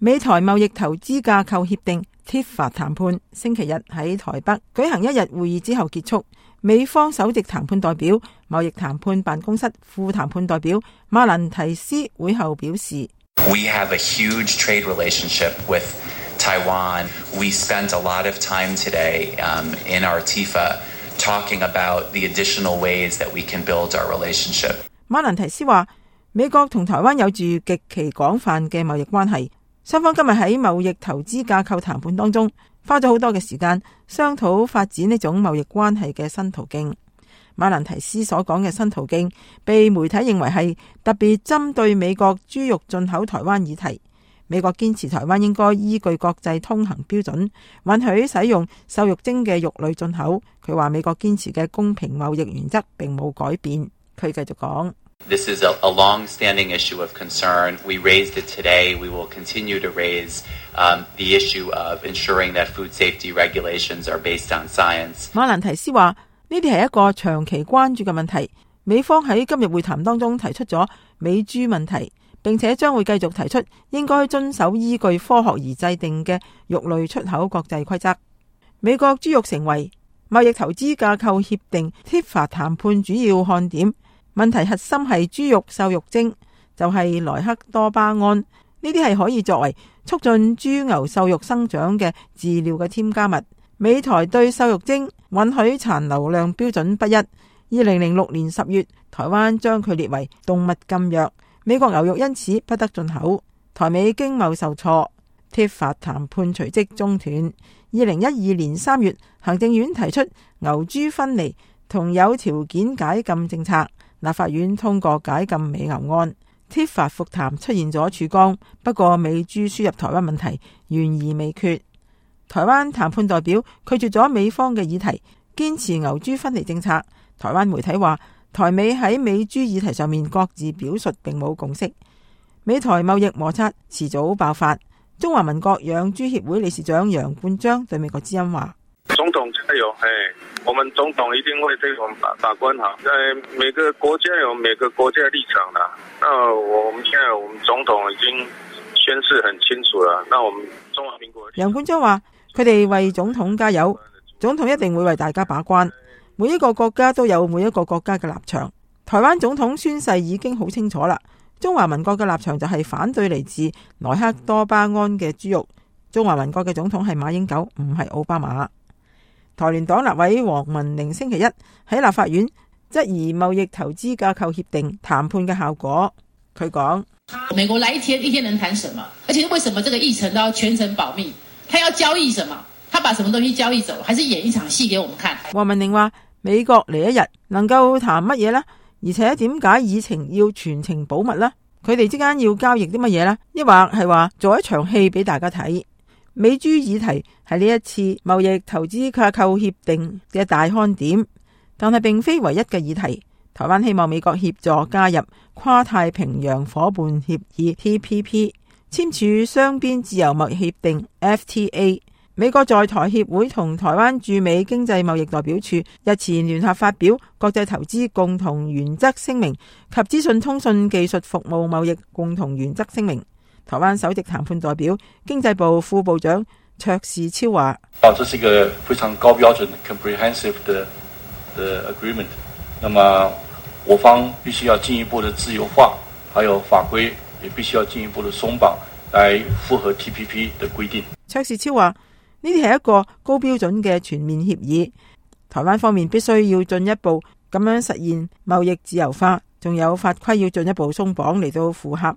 美台貿易投資架構協定 TIFA 談判星期日喺台北舉行一日會議之後結束。美方首席談判代表、貿易談判辦公室副談判代表馬蘭提斯會後表示 We have a huge trade relationship with Taiwan. We spent a lot of time today in our TIFA talking about the additional ways that we can build our relationship. 馬蘭提斯話，美國同台灣有住極其廣泛嘅貿易關係，雙方今日喺貿易投資架構談判當中花咗好多嘅時間商討發展呢種貿易關係嘅新途徑。馬蘭提斯所講嘅新途徑被媒體認為係特別針對美國豬肉進口台灣議題。美國堅持台灣應該依據國際通行標準允許使用瘦肉精嘅肉類進口。佢話美國堅持嘅公平貿易原則並冇改變。佢繼續講 This is a long-standing issue of concern. We raised it today. We will continue to raise the issue of ensuring that food safety regulations are based on science. 馬蘭提斯話呢啲係一個長期關注嘅問題。美方喺今日會談當中提出咗美豬問題，並且將會繼續提出應該遵守依據科學而制定嘅肉類出口國際規則。美國豬肉成為貿易投資架構協定 TIFA 談判主要看點。問題核心係豬肉瘦肉精，就係萊克多巴胺，呢啲係可以作為促進豬牛瘦肉生長嘅飼料嘅添加物。美台對瘦肉精允許殘留量標準不一。2006年10月，台灣將佢列為動物禁藥，美國牛肉因此不得進口。台美經貿受挫 ，TIFA 談判隨即中斷。2012年3月，行政院提出牛豬分離同有條件解禁政策。立法院通過解禁美牛案 ，TIFA 復談出現咗曙光，不過美豬輸入台灣問題懸而未決。台灣談判代表拒絕咗美方嘅議題，堅持牛豬分離政策。台灣媒體話，台美喺美豬議題上面各自表述並冇共識，美台貿易摩擦遲早爆發。中華民國養豬協會理事長楊冠章對美國之音話： 總統加油！我們總統一定會對我們把關好。每個國家有每個國家立場啦。那我們現在我們總統已經宣示很清楚了。那我們中華民國楊冠章話：佢哋為總統加油，總統一定會為大家把關。每一個國家都有每一個國家嘅立場。台灣總統宣誓已經好清楚啦。中華民國嘅立場就係反對嚟自萊克多巴胺嘅豬肉。中華民國嘅總統係馬英九，唔係奧巴馬。台聯黨立委黃文玲星期一喺立法院質疑貿易投資架構協定談判嘅效果。佢講： 美國來一天能談什麼？而且為什麼這個議程都要全程保密？他要交易什麼？他把什麼東西交易走？還是演一場戲給我們看？ 黃文玲話：美國嚟一日能夠談乜嘢呢？而且點解議程要全程保密呢？佢哋之間要交易啲乜嘢呢？抑或係話做一場戲俾大家睇？美豬議題係呢一次貿易投資架構協定嘅大看點，但係並非唯一嘅議題。台灣希望美國協助加入跨太平洋夥伴協議 TPP， 簽署雙邊自由貿易協定 FTA。美國在台協會同台灣駐美經濟貿易代表處日前聯合發表國際投資共同原則聲明及資訊通訊技術服務貿易共同原則聲明。台灣首席談判代表、經濟部副部長卓士超話： 這是一個非常高標準、comprehensive 的 agreement。那麼我方必須要進一步的自由化，還有法規也必須要進一步的鬆綁，來符合 TPP 的規定。 卓士超話：呢啲係一個高標準嘅全面協議，台灣方面必須要進一步咁樣實現貿易自由化，仲有法規要進一步鬆綁嚟到符合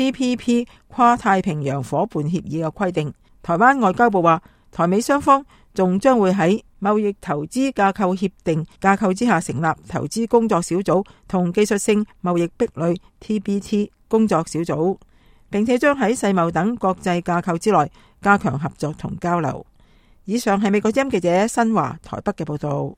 TPP 跨太平洋夥伴協議嘅規定。台灣外交部話，台美雙方仲將會喺貿易投資架構協定架構之下成立投資工作小組同技術性貿易壁壘 TBT 工作小組，並且將喺世貿等國際架構之內加強合作同交流。以上係美國之音記者新華台北嘅報道。